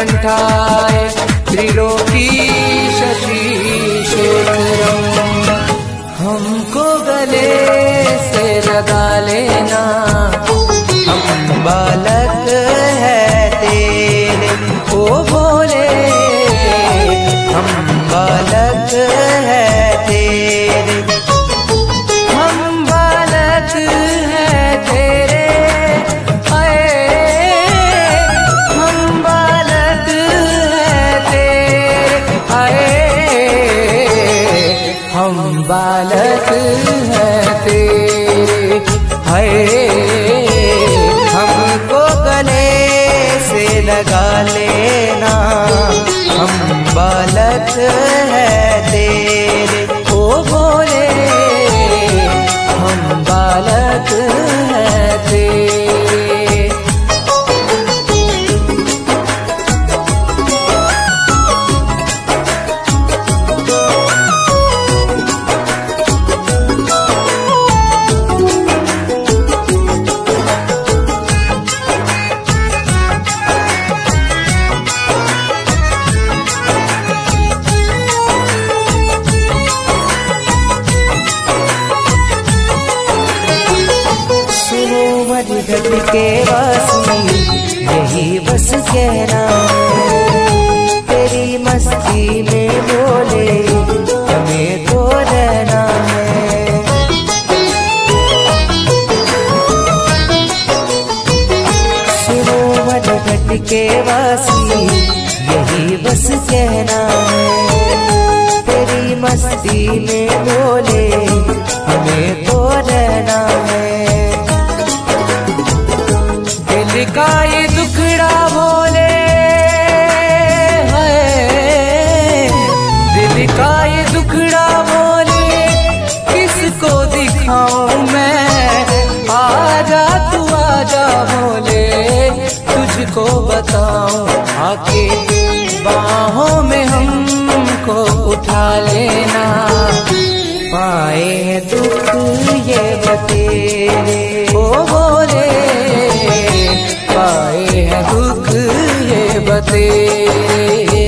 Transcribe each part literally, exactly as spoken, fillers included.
कंठाय त्रिलोकी शशिशेखरम्। हमको गले से लगा लेना, हम बालक है तेरे ओ भोले, हम बालक है तेरे, हम बालक है तेरे, आए हम बालक है तेरे, आए हम बालक है तेरे, हाय हमको गले से लगा लेना, हम बालक है तेरे ओ भोले, हम बालक है तेरे। घट के वासी यही बस कहना है, तेरी मस्ती में बोले हमें तो रहना है। सुनो मत घट के वासी यही बस कहना है, तेरी मस्ती में बोले हमें तो रहना है। दिल का ये दुखड़ा भोले है, दिल का ये दुखड़ा भोले किसको दिखाऊं मैं, आजा तू आजा भोले तुझको बताऊं, आके बाहों में हमको उठा लेना, पाए हैं दुख ये बतेरे ओ भोले, पाए हैं दुख ये बतेरे।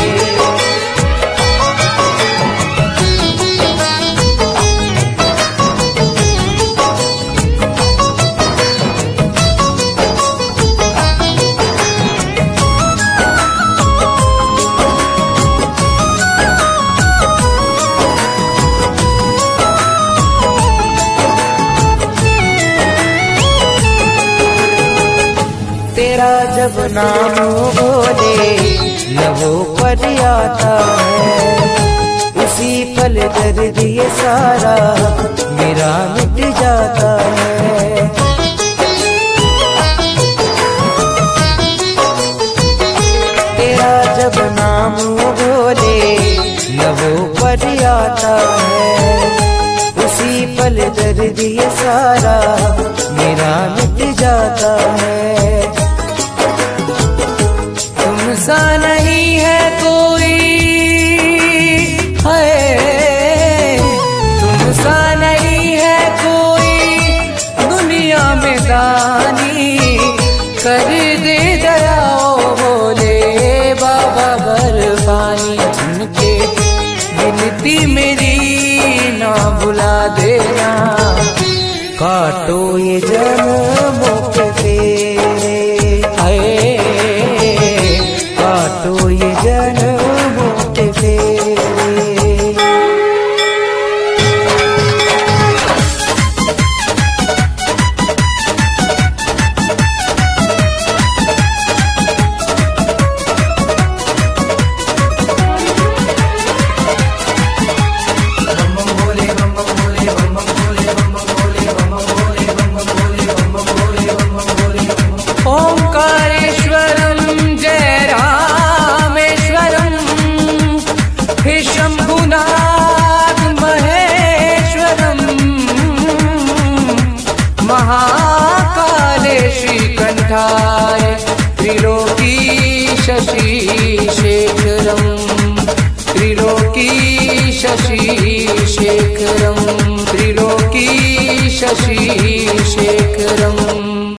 तेरा जब नाम बोले लबों पर आता है, उसी पल दर्द ये सारा मेरा मिट जाता है। तेरा जब नाम बोले लबों पर आता है, उसी पल दर्द ये सारा मेरा मिट जाता है। तुमसा नहीं है कोई है, तुमसा नहीं है कोई दुनिया में दानी, कर दे दया ओ भोले बाबा बर्फानी, जिनके गिनती मेरी ना भुला देना, काटो ये जन्मों के तेरे, आए काटो ये जन्मों के फेरे। ओंकारेश्वरम जय रामेश्वरम, हे शंभुनाथ महेश्वरम, महाकाले श्रीकंठाय त्रिलोकी शशिशेखरम, त्रिलोकी शशिशेखरम, त्रिलोकी शशिशेखरम।